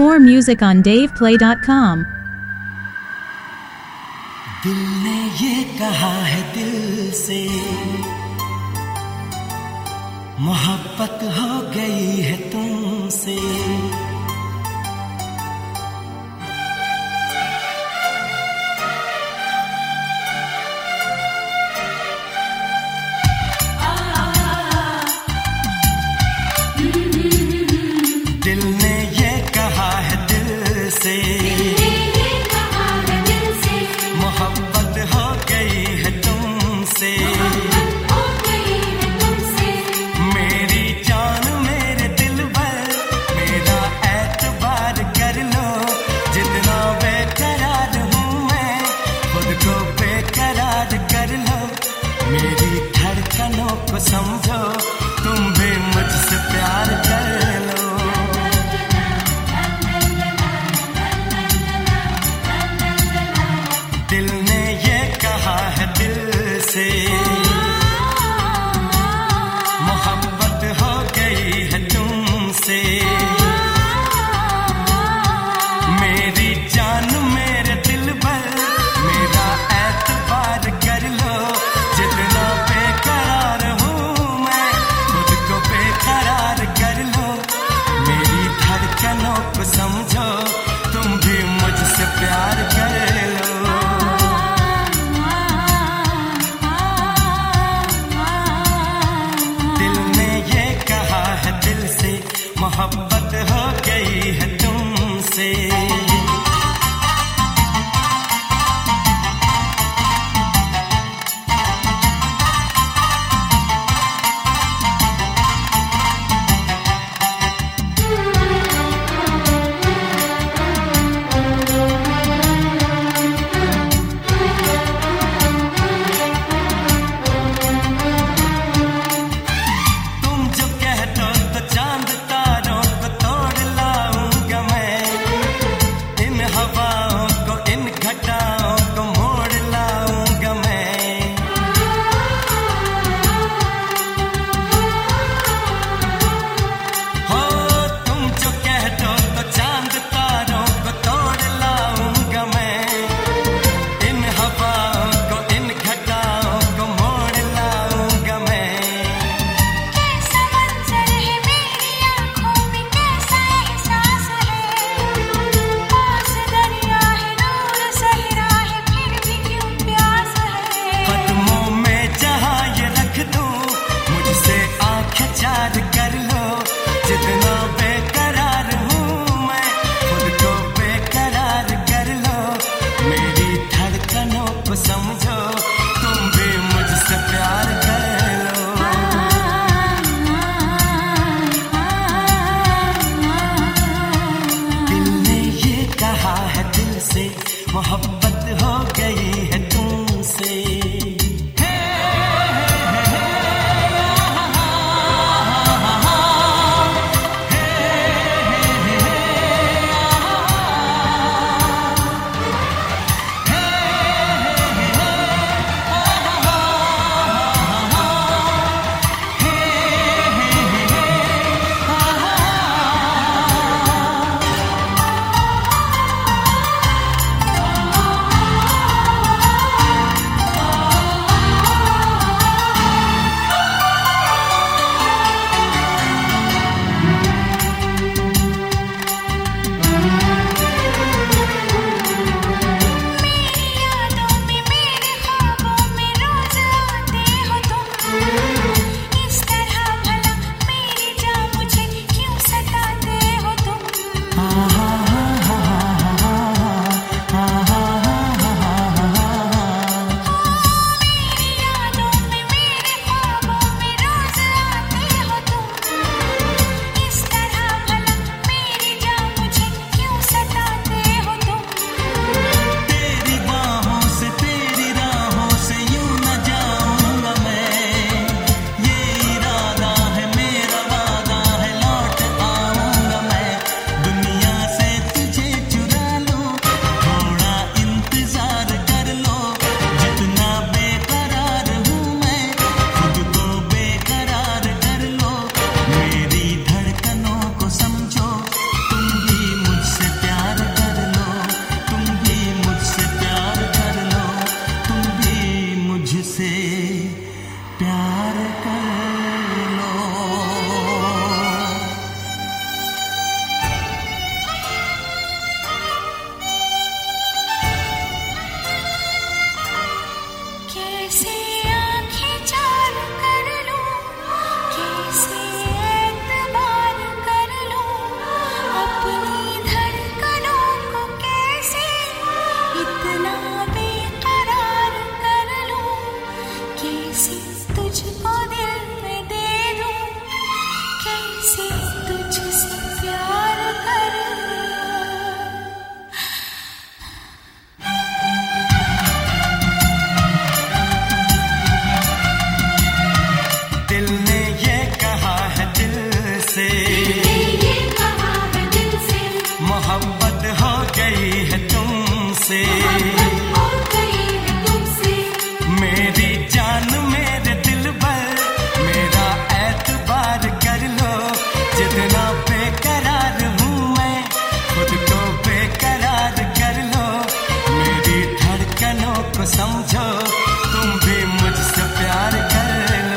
more music on DavePlay.com. दिल ने ये कहा है दिल से, मोहब्बत हो गई है तुमसे। दिल ने ये कहा है दिल से, मोहब्बत हो गई है तुमसे। मेरी जान मेरे दिल भर, मेरा एतबार कर लो। जितना बेकरार हूँ मैं, खुद को बेकरार कर लो। मेरी धड़कनों को समझो, तुम भी मुझसे प्यार कर लो। दिल ने ये कहा है दिल से, मोहब्बत हो गई है तुमसे। मेरी जान मेरे दिल भर, मेरा एतबार कर लो। जितना बेकरार हूँ मैं, कैसे आंखें चार कर लूं, कैसे एतबार कर लूं, अपनी धड़कनों को कैसे इतना बेकरार कर लूं, कैसे तुझको दिल में दे दूं, कैसे तुझसे प्यार कर लूं। दिल ने ये कहा है दिल से, मोहब्बत हो गई है तुमसे, मेरी जान मेरे दिल पर, मेरा एतबार कर लो, जितना बेकरार हूँ मैं, खुद को बेकरार कर लो, मेरी धड़कनों को समझो, तुम भी मुझसे प्यार कर लो।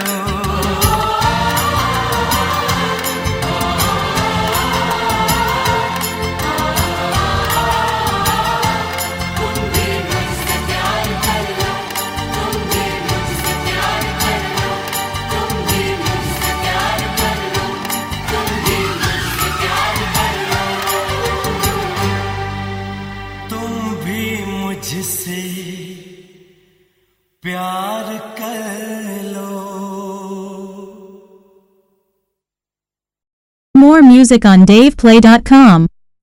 मुझसे प्यार कर लो। More music on DavePlay.com.